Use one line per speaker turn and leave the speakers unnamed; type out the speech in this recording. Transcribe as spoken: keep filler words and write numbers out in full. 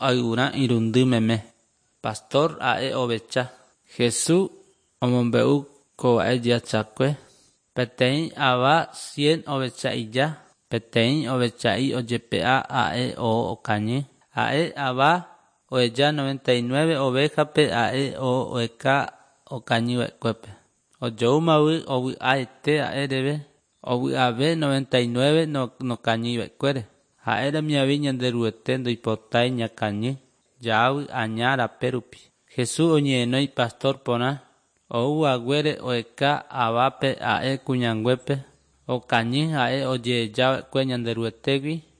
aigura irundy meme. Pastor a'e ovecha. Jesús omombeu kova'e jachakue. Peteĩ ava cien ovecha'ija. Peteĩ ovecha'i ojepe'a a'e o okañy. A'e ava oeja noventa y nueve ovejape a'e o oeka okañyva'ekuépe. Ojoumavy ovy'aete a'e reve. Ovy'ave noventa y nueve nokañyva'ekuére. Ha'éramiavi ñande ryguete ndoipotái ñakañy jávy aña rape rupi. Jesús oñe'ẽnói pastor porã. Ouvaguére oeka avápe a'e kuñanguépe. Okañy ha'e ojehejava'ekue ñande ryguetegui.